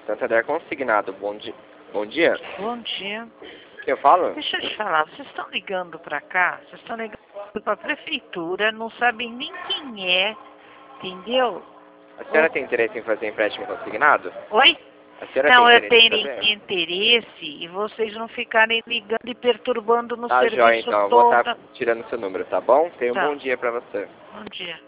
Santander Consignado, bom dia. Bom dia. Bom dia. Eu falo? Deixa eu te falar, vocês estão ligando pra cá, vocês estão ligando pra prefeitura, não sabem nem quem é, entendeu? A senhora tem interesse em fazer empréstimo consignado? Oi? A senhora Não, eu tem interesse em tenho fazer? interesse e vocês não ficarem ligando e perturbando no Tá serviço jóia, então. Eu vou todo. estar tirando seu número, tá bom? Tenha um Tá. bom dia pra você. Bom dia.